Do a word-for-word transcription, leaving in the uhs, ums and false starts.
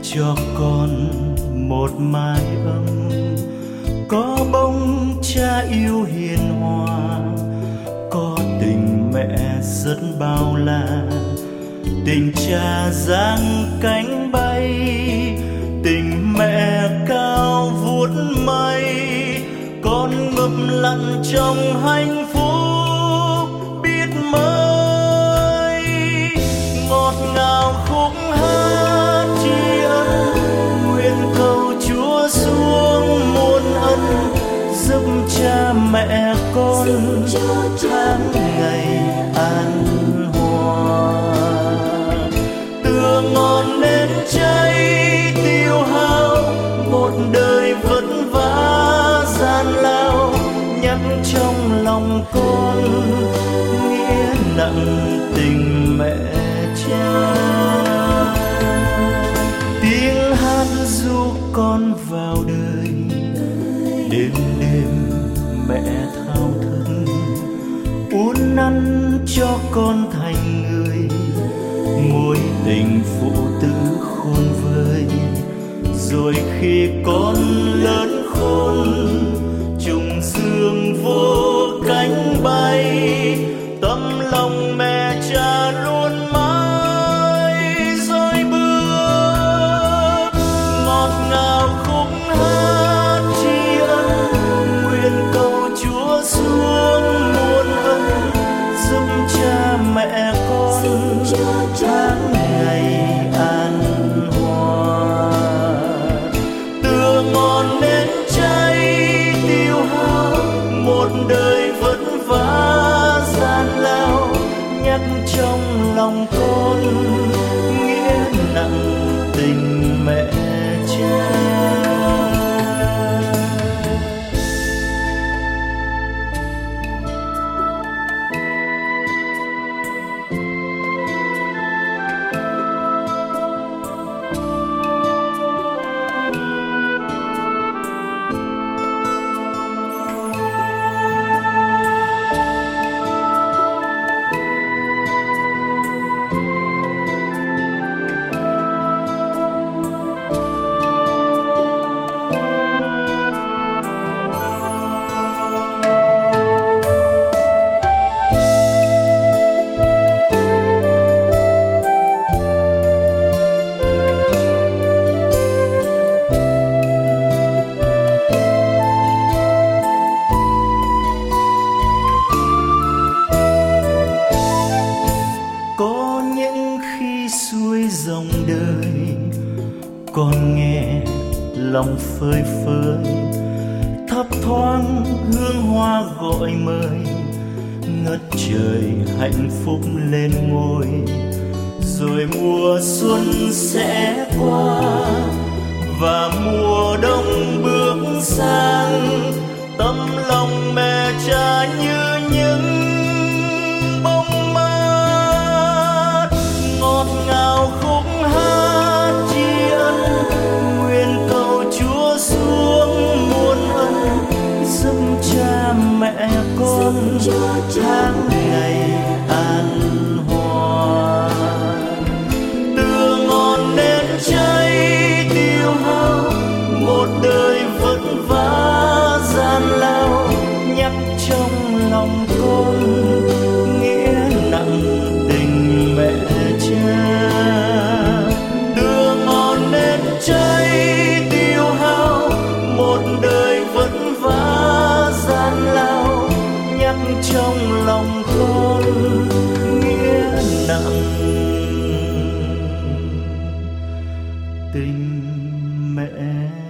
cho con một mái ấm, có bông cha yêu hiền hòa, có tình mẹ rất bao la. Tình cha giang cánh bay, tình mẹ cao vút mây, con ngập lặng trong hạnh phúc biết mấy. Ngọt ngào khúc hát tri ân, nguyện cầu Chúa xuống muôn ân, giúp cha mẹ con tháng ngày an hòa. Tựa ngọn nến cháy tiêu hao, một đời vất vả gian lao, nhắc trong lòng con nghĩa nặng tình mẹ cha. Tiếng hát ru con vào đời, đêm đêm mẹ thao thức uốn nắn cho con thành người, mối tình phụ tử khôn vơi. Rồi khi con lớn khôn, trùng dương vô cánh bay, tấm lòng mẹ cha luôn mãi dõi bước. Ngọt ngào khúc hát tri ân, nguyện cầu Chúa xuống muôn ân, giúp cha mẹ con tháng ngày an hòa. Tựa ngọn nến cháy tiêu hao, một đời vất vả gian lao, nhắc trong lòng con nghĩa nặng tình mẹ cha. Dòng đời con nghe lòng phơi phới, thấp thoáng hương hoa gọi mời, ngất trời hạnh phúc lên ngôi. Rồi mùa xuân sẽ qua và mùa đông bước sang, tấm lòng mẹ cha như những bông mát. Ngọt ngào khúc hát tri ân, nguyện cầu Chúa xuống muôn ân, giúp cha mẹ con tháng ngày an hòa. Tựa ngọn nến cháy tiêu hao, một đời vất vả gian lao, nhắc trong lòng con nghĩa nặng tình mẹ cha. Đưa ngọn nến cháy tiêu hao, một đời vất vả gian lao, nhắc trong lòng con nghĩa nặng tình mẹ